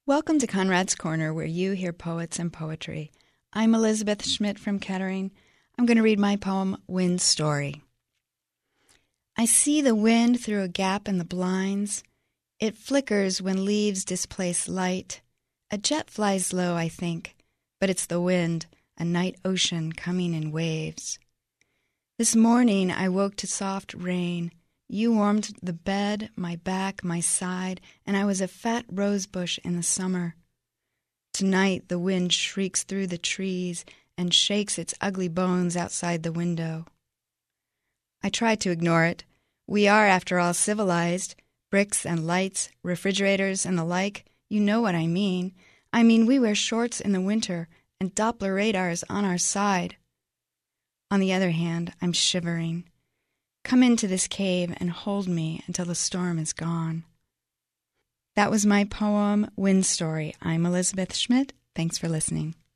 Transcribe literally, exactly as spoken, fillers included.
Welcome to Conrad's Corner, where you hear poets and poetry. I'm Elizabeth Schmidt from Kettering. I'm going to read my poem, Wind Story. I see the wind through a gap in the blinds. It flickers when leaves displace light. A jet flies low, I think, but it's the wind, a night ocean coming in waves. This morning I woke to soft rain. You warmed the bed, my back, my side, and I was a fat rose bush in the summer. Tonight the wind shrieks through the trees and shakes its ugly bones outside the window. I try to ignore it. We are, after all, civilized. Bricks and lights, refrigerators and the like. You know what I mean. I mean we wear shorts in the winter and Doppler radars on our side. On the other hand, I'm shivering. Come into this cave and hold me until the storm is gone. That was my poem, Wind Story. I'm Elizabeth Schmidt. Thanks for listening.